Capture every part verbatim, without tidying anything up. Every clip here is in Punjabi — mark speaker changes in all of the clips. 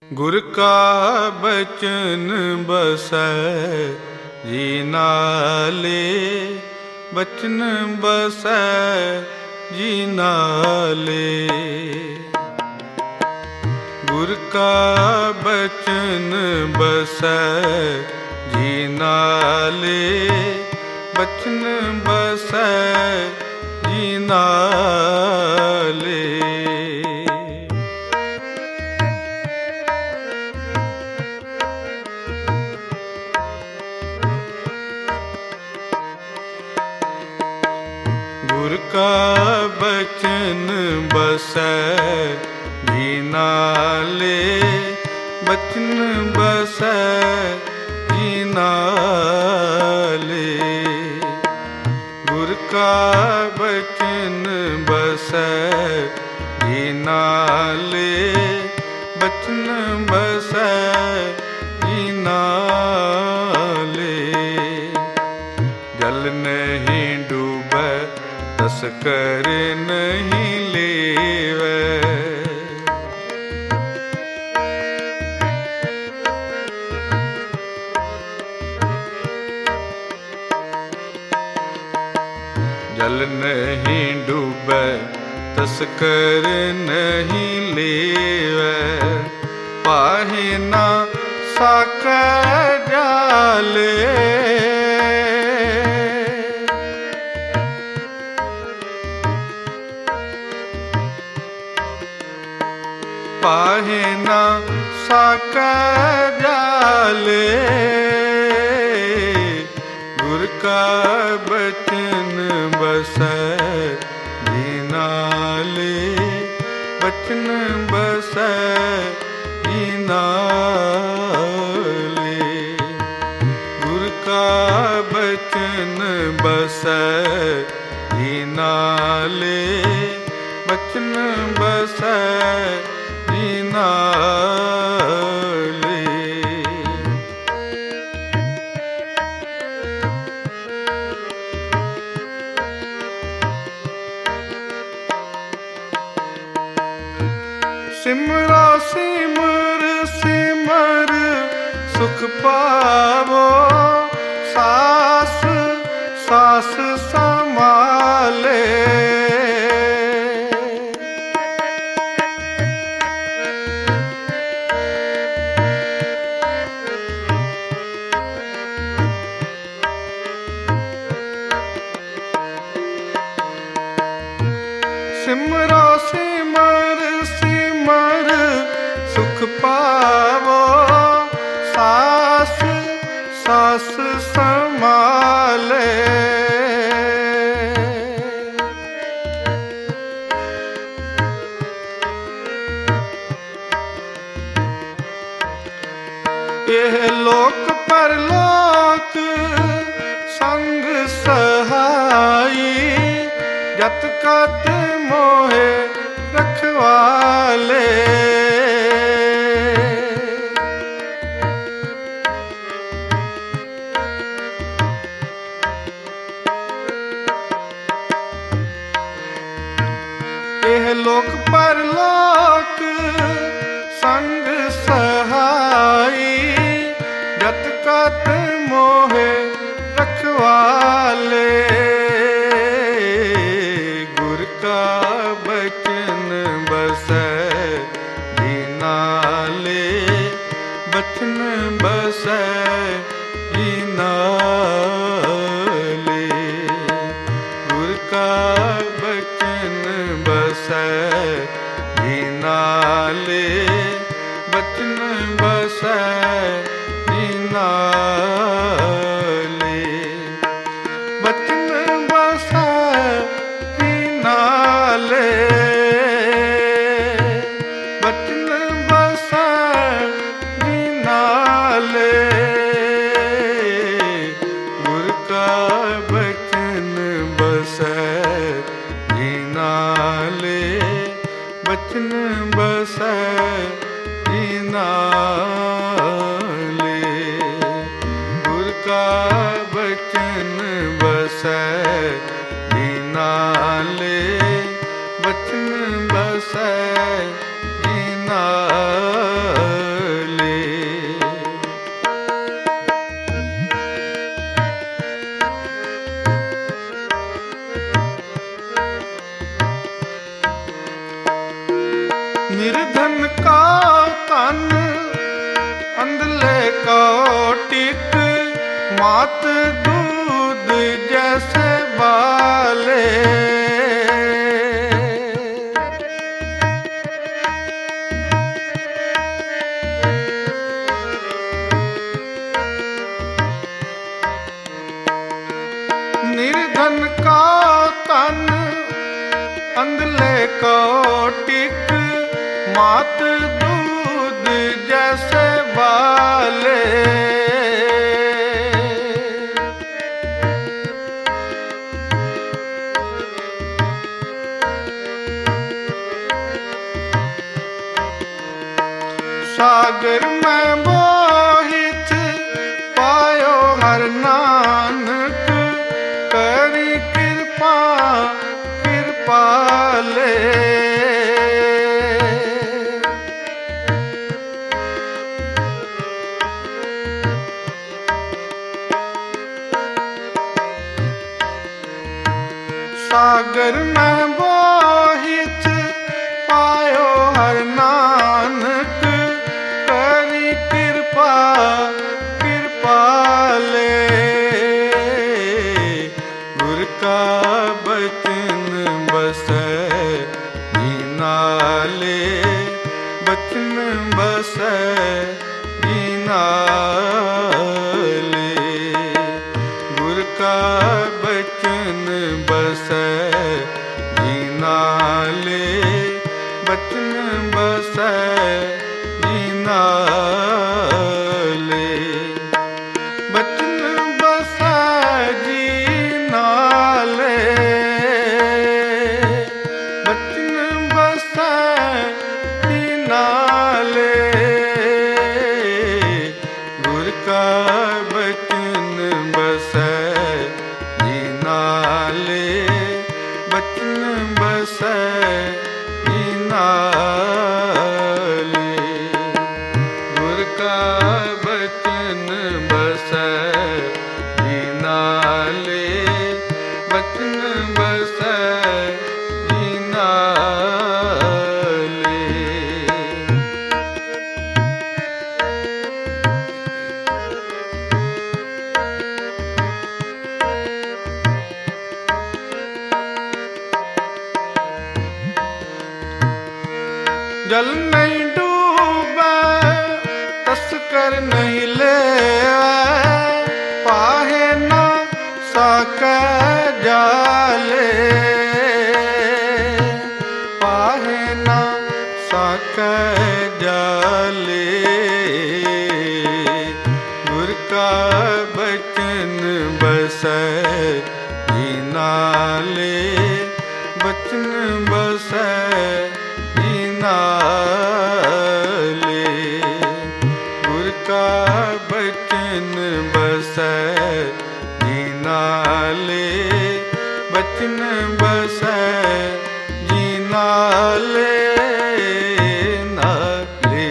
Speaker 1: ਗੁਰ ਕਾ ਬਚਨ ਬਸੈ ਜੀ ਨਾਲੇ, ਬਚਨ ਬਸੈ ਜੀ ਨਾਲੇ। ਗੁਰ ਕਾ ਬਚਨ ਬਸੈ ਜੀ ਨਾਲੇ, ਬਚਨ ਬਸੈ ਜੀ ਨਾਲੇ। ਗੁਰ ਕਾ ਬਚਨ ਬਸੈ ਜੀ ਨਾਲੇ, ਬਚਨ ਬਸੈ ਜੀ ਨਾਲੇ। ਗੁਰ ਕਾ ਬਚਨ ਬਸੈ ਜੀ ਨਾਲੇ, ਬਚਨ ਬਸੈ ਜੀ ਨਾਲੇ। ਜਲ ਨਹੀਂ ਡੂਬੈ ਤਸਕਰ ਨਹੀਂ ਲੇਵੈ, ਜਲ ਨਹੀਂ ਡੂਬੈ ਤਸਕਰ ਨਹੀਂ ਲੇਵੈ। ਪਾਹੇ ਨਾ ਸਾਕੈ ਜਾਲੇ, ਪਾਹੇ ਨਾ ਸਾਕੈ ਜਾਲੇ। ਗੁਰ ਕਾ ਬਚਨ ਬਸੈ ਜੀ ਨਾਲੇ, ਬਚਨ ਬਸੈ ਜੀ ਨਾਲੇ। ਗੁਰ ਕਾ ਬਚਨ ਬਸੈ ਜੀ ਨਾਲੇ, ਬਚਨ ਬਸੈ ਜੀ ਨਾਲੇ। ਸਿਮਰੋ ਸਿਮਰ ਸਿਮਰ ਸੁਖ ਪਾਵੋ, ਸਾਸ ਸਾਸ ਸੰਭਾਲੇ। ਸਿਮਰੋ ਸਿਮਰ ਸਿਮਰ ਸੁਖ ਪਾਵੋ, ਸਾਸ ਸਾਸ ਸੰਭਾਲੇ। ਇਹ ਲੋਕ ਪਰਲੋਕ ਸੰਗ ਸਹਾਈ, ਜਤ ਕਤ ਮੋਹਿ ਰਖਵਾਲੇ। ਇਹ ਲੋਕ ਪਰਲੋਕ ਸੰਗ ਸਹਾਈ, ਜਤ ਕਤ ਮੋਹਿ ਰਖਵਾਲੇ। ਗੁਰ ਕਾ ਬਚਨ ਬਸੈ ਜੀ ਨਾਲੇ, ਬਚਨ ਬਸੈ ਜੀ ਨਾਲੇ। ਗੁਰ ਕਾ ਬਚਨ ਬਸੈ ਜੀ ਨਾਲੇ, ਬਚਨ ਬਸੈ ਜੀ ਨਾਲੇ। ਬਚਨ ਬਸੈ ਜੀ ਨਾਲੇ, ਬਚਨ ਬਸੈ ਜੀ ਨਾਲੇ। ਗੁਰ ਕਾ ਬਚਨ ਬਸੈ ਜੀ ਨਾਲੇ, ਬਚਨ ਬਸੈ ਜੀ ਨਾਲੇ। मात दूध जैसे बाले। निर्धन का तन अंधले को टिक, मात दूध जैसे बाले। सागर में मोहित पायो हर नानक, करी कृपा कृपाले। सागर में मोहित पायो हर नानक, करी कृपा कृपाले। गुर का बचन बसै नाले, बचन बसै नाले। गुर का बचन बसै नाले, बचन बसै नाले। बचन बसै जी नाले, बचन बसै जी नाले। गुर का बचन बसै जी नाले, बचन बसै जी नाले। गुर का बचन बसै जी नाले, बचन बसै जी नाले। जल नहीं डूबे तस्कर नहीं ले, पाहे न साके जाले। पाहे न साके जाले। गुर का बचन बसै जी नाले, बचन बसै नाले। गुर का बचन बसै जी नाले, बचन बसै जी नाले नाले।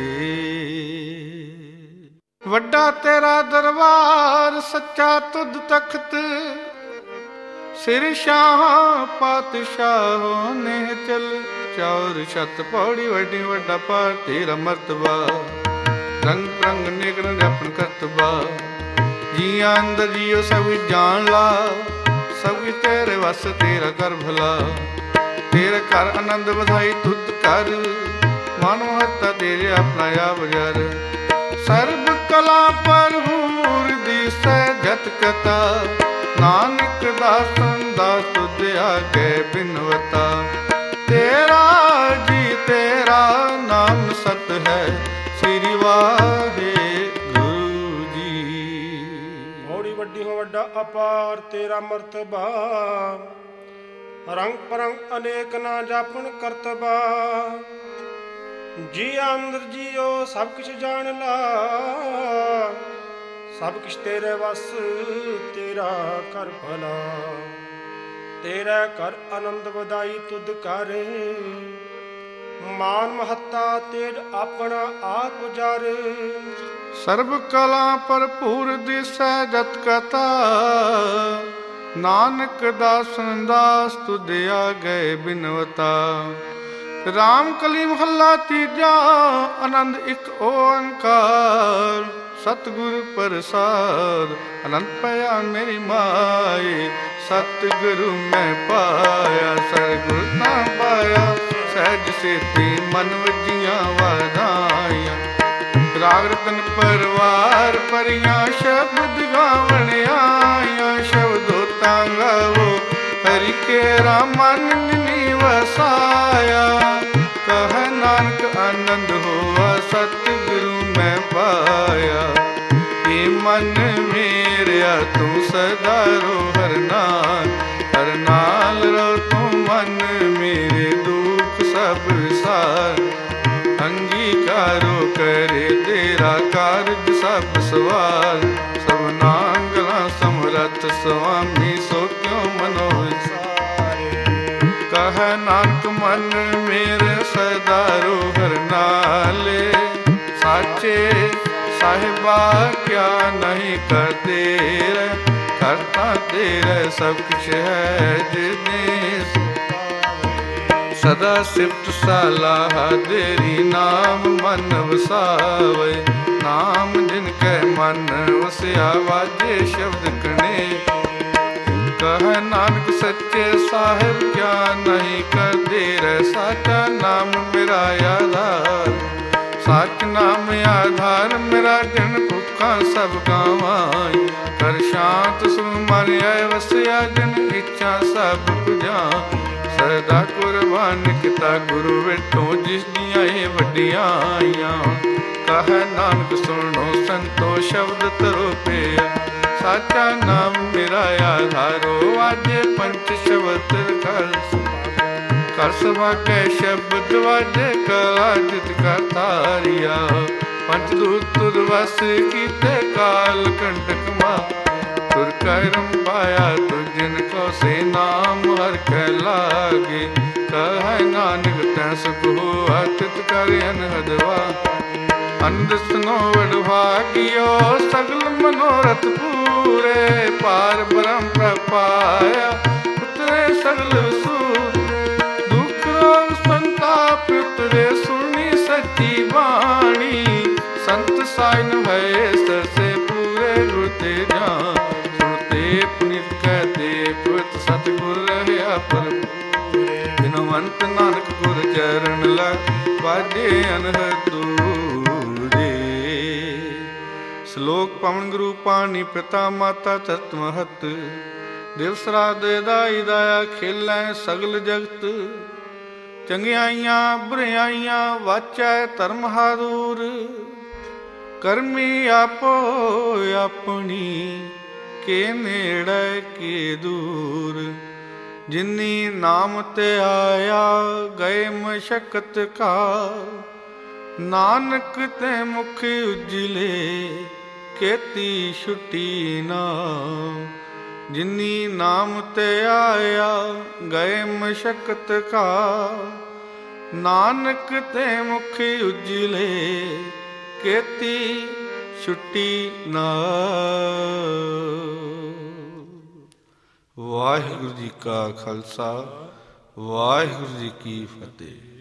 Speaker 1: वड्डा तेरा दरबार सच्चा तुध तख्त, सिर शाह पातशाहो ने चल। चौर छत पौड़ी वड्डी वड्डा पार तेरा मरतबा, रंग रंग निगन जपन करतबा। जिया अंदर जियो सब जान ला, सब तेरे वस तेरा कर भला। तेरे कर आनंद बधाई तुद कर, मानो हत्ता तेरे अपना या बजार। सर्ब कला पर हूर दिसै जत कथा, नानक दासन दास तुद आगे बिनवता। तेरा जी तेरा नाम सत है, श्री वाहेगुरु जी।
Speaker 2: बड़ी वड्डी हो वड्डा अपार तेरा मर्तबा, रंग परंग अनेक ना जापन करतबा। जी अंदर जियो सब कुछ जान ला, सब कुछ तेरे वस तेरा कर भला। तेरा कर आनंद वधाई तुद कर, मान महत्ता तेर अपना आप उजारे।
Speaker 1: सर्व कला भरपूर दिसै जत कथा, नानक दासन दास तुद आगे बिनवता। राम कली महला तीजा आनंद एक ओंकार, ਸਤਿਗੁਰ ਪ੍ਰਸਾਦ ਅਨੰਤ ਪਿਆ ਮੇਰੀ ਮਾਏ। ਸਤਿਗੁਰੂ ਮੈਂ ਪਾਇਆ ਸਤਿਗੁਰ ਤਾਂ ਪਾਇਆ, ਸਹਿਜ ਸੇਤੀ ਮਨ ਵਜੀਆਂ ਵਾਧਾਈਆਂ। ਰਾਗ ਰਤਨ ਪਰਵਾਰ ਭਰੀਆਂ ਸ਼ਬਦ ਗਾਵਣ ਆਈਆਂ। ਸ਼ਬਦੋ ਤਾਂ ਗਾਵੋ ਹਰਿ ਕੇਰਾ ਮਨ ਨੀ ਵਸਾਇਆ। ਕਹਿ ਨਾਨਕ ਆਨੰਦ ਹੋਆ ਸਤਿਗੁਰੂ ਮੈਂ ਪਾਇਆ। ਏ ਮਨ ਮੇਰਿਆ ਤੂੰ ਸਦਾ ਰੋ ਹਰ ਨਾਲ, ਹਰ ਨਾਲ ਰੋ ਤੂੰ ਮਨ ਮੇਰੇ ਦੁੱਖ ਸਭ ਵਿਸਾਰ। ਅੰਗੀਕਾਰੋ ਕਰੇ ਤੇਰਾ ਕਾਰਜ ਸਭ ਸਵਾਰ। ਸਭਨਾ ਗਲਾਂ ਸਮਰੱਥ ਸੁਆਮੀ ਸੋ ਕਿਉ ਮਨੋ ਵਿਸਾਰੇ। ਕਹਿ ਨਾਨਕ ਮਨ ਮੇਰੇ ਸਦਾ ਰੋ ਹਰ ਨਾਲੇ। ਸਾਚੇ ਸਾਹਿਬਾ ਕਿਆ ਨਹੀਂ ਕਰ ਤੇਰੇ, ਕਰਤਾ ਤੇਰੇ ਸਭ ਕੁਛ ਹੈ ਜਿਨੇ ਸਦਾ ਸਿਫਤ ਸਲਾਹ ਤੇਰੀ। ਨਾਮ ਮਨ ਵਸਾਵੇ ਨਾਮ ਜਿਨ ਕੈ ਮਨ ਵਸਿਆ। ਵਾਜੇ ਸ਼ਬਦ ਕਣੇ ਕਹਿ ਨਾਨਕ ਸੱਚੇ ਸਾਹਿਬ ਕਿਆ ਨਹੀਂ ਕਰਦੇ ਰਹਿ। ਸਾਚਾ ਨਾਮ ਮੇਰਾ ਆਧਾਰ, ਸੱਚ ਨਾਮ ਆਧਾਰ ਮੇਰਾ। ਜਿਨ ਭੁੱਖਾਂ ਸਭ ਗਾਵਾਂ ਕਰ ਸ਼ਾਂਤ ਸੁ ਮਨ ਆਏ ਵਸਿਆ। ਜਿਨ ਇੱਛਾ ਸਭ ਪੁਜਾ ਸਦਾ ਕੁਰਬਾਨ ਕੀਤਾ ਗੁਰੂ ਵੇਟੋ ਜਿਸ ਦੀਆਂ ਇਹ ਵੱਡਿਆਈਆਂ। ਕਹਿ ਨਾਨਕ ਸੁਣੋ ਸੰਤੋ ਸ਼ਬਦ ਤਰੋ ਪਿਆ। ਸਾਚਾ ਨਾਮ ਮੇਰਾ ਆਧਾਰੋ ਵਾਜੇ ਪੰਚ ਸ਼ਬਦ ਕਰ। ਕਰ ਸਭਾਗੈ ਸ਼ਬਦ ਵਾਜੇ ਕਲਾ ਜਿਤ ਕਾ ਤਾਰਿਆ। ਪੰਚ ਦੂਤ ਤੁਰ ਵਸ ਕੀਤੇ ਕਾਲ ਕੰਟਕ ਮਾ। ਤੁਰ ਕਰਮ ਪਾਇਆ ਤੁ ਜਿਨ ਕੋ ਸੇ ਨਾਮ ਹਰ ਕੈ ਲਾਗੇ। ਕਹਿ ਨਾਨਕ ਤੈ ਸੁਖ ਹੋਆ ਤਿਤ ਕਰ ਅਨਹਦ ਵਾ। ਅੰਧ ਸੁਨੋ ਵਡਭਾਗਿਓ ਸਗਲ ਮਨੋਰਥ ਪੂਰੇ। ਪਾਰ ਬ੍ਰਹਮ ਪ੍ਰਪਾਇਆ ਉਤਰੇ ਸਗਲ ਸੂਰ। ਦੁਖ ਰੋਗ ਸੰਤਾਪ ਉਤਰੇ ਸੁਣੀ ਸੱਚੀ ਬਾਣੀ। ਸੰਤ ਸਾਇਨ ਭਏ ਸਰਸੇ ਪੂਰੇ ਗੁਰ ਤੇ ਜਾਨ। ਸੁਣਤੇ ਪੁਨੀਤ ਕਹਤੇ ਪਵਿੱਤ ਸਤਿਗੁਰ ਰਹਿਆ ਪਰਪੂਰੇ। ਬਿਨਵੰਤ ਨਾਨਕ ਗੁਰ ਚਰਨ ਲਗ ਵਾਜੇ ਅਨਹਦ ਦੂਰੇ। ਸ਼ਲੋਕ ਪਵਨ ਗੁਰੂ ਪਾਣੀ ਪਿਤਾ ਮਾਤਾ ਤਤ ਮਹਤ। ਦਿਵਸ ਰਾਤ ਦਾਈ ਦਾਇਆ ਖੇਲੈ ਸਗਲ ਜਗਤ। ਚੰਗਿਆਈਆਂ ਬੁਰਿਆਈਆਂ ਵਾਚੈ ਧਰਮ ਹਾਦੂਰ। ਕਰਮੀ ਆਪੋ ਆਪਣੀ ਕੇ ਨੇੜੇ ਕੇ ਦੂਰ। ਜਿਨੀ ਨਾਮ ਤੇ ਆਇਆ ਗਏ ਮਸ਼ਕਤ ਕਾ। ਨਾਨਕ ਤੇ ਮੁਖ ਉਜਲੇ ਕੀਤੀ ਛੁੱਟੀ ਨਾ। ਜਿਨੀ ਨਾਮ ਤੇ ਆਇਆ ਗਏ ਮਸ਼ਕਤ ਕਾ। ਨਾਨਕ ਤੇ ਮੁਖ ਉਜਲੇ ਕੀਤੀ ਛੁੱਟੀ ਨਾ। ਵਾਹਿਗੁਰੂ ਜੀ ਕਾ ਖਾਲਸਾ, ਵਾਹਿਗੁਰੂ ਜੀ ਕੀ ਫਤਿਹ।